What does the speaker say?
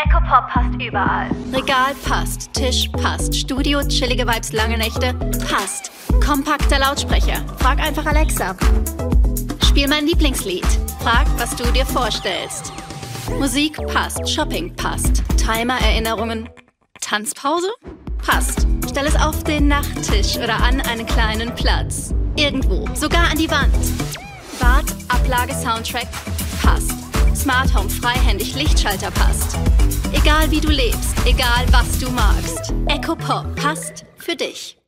Echo Pop passt überall. Regal passt, Tisch passt, Studio, chillige Vibes, lange Nächte passt. Kompakter Lautsprecher, frag einfach Alexa. Spiel mein Lieblingslied, frag, was du dir vorstellst. Musik passt, Shopping passt, Timer-Erinnerungen. Tanzpause? Passt. Stell es auf den Nachttisch oder an einen kleinen Platz. Irgendwo, sogar an die Wand. Bad, Ablage, Soundtrack, passt. Smart Home, freihändig, Lichtschalter passt. Egal wie du lebst, egal was du magst. Echo Pop passt für dich.